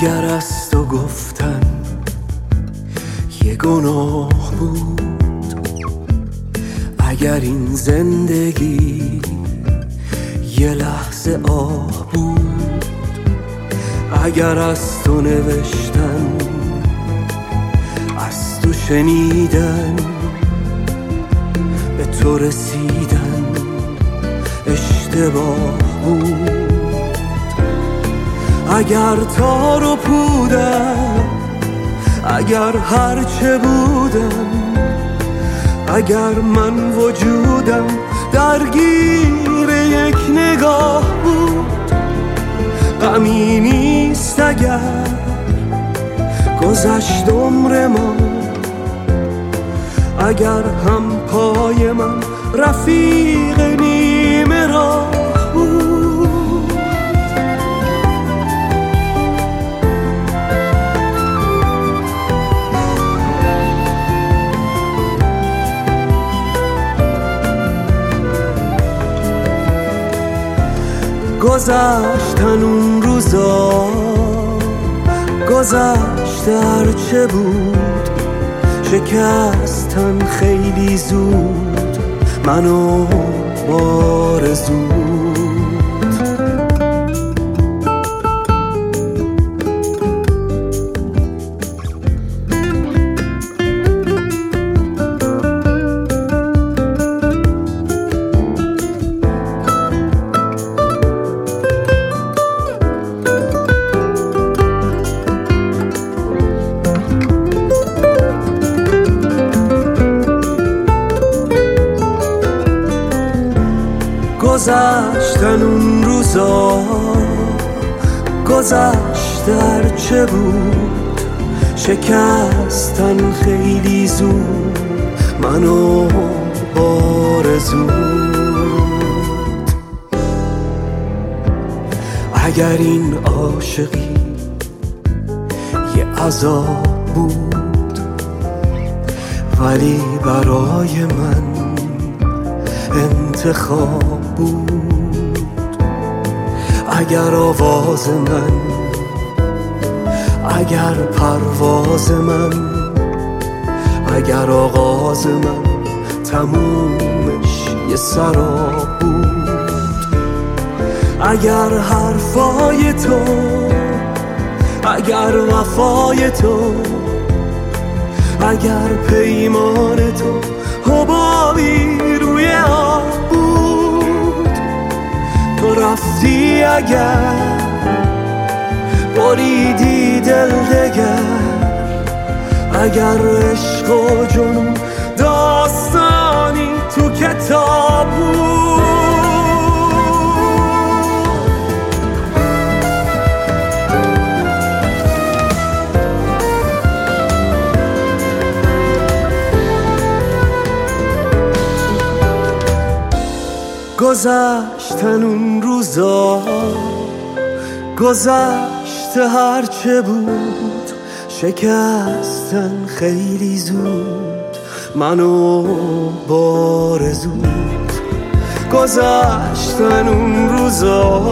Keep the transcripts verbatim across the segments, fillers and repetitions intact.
اگر از تو گفتن یه گناه بود، اگر این زندگی یه لحظه آه بود، اگر از تو نوشتن از تو شنیدن به تو رسیدن اشتباه بود، اگر تار و پودم، اگر هرچه بودم، اگر من وجودم درگیر یک نگاه بود، غمی نیست اگر گذشت عمر ما، اگر هم پای من رفیق نیمه راه بود. گذشتن اون روزا، گذشت هرچه بود، شکستن خیلی زود منو بارزود. گذشتن اون روزا، گذشت هرچه بود، شکستن خیلی زود منو بارزود. اگر این عاشقی یه عذاب بود، ولی برای من انتخاب بود. اگر آواز من، اگر پرواز من، اگر آغاز من تمومش یه سراب بود، اگر حرفای تو، اگر وفای تو، اگر پیمان تو حبابی روی آب بود، تو رفتی اگر بریدی دل دگر، اگر عشق و جنون داستانی تو کتاب بود. گذشتن اون روزا، گذشت هرچه بود، شکستن خیلی زود منو بارزود. گذشتن اون روزا،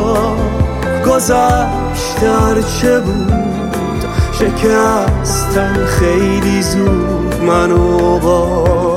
گذشت هرچه بود، شکستن خیلی زود منو بارزود.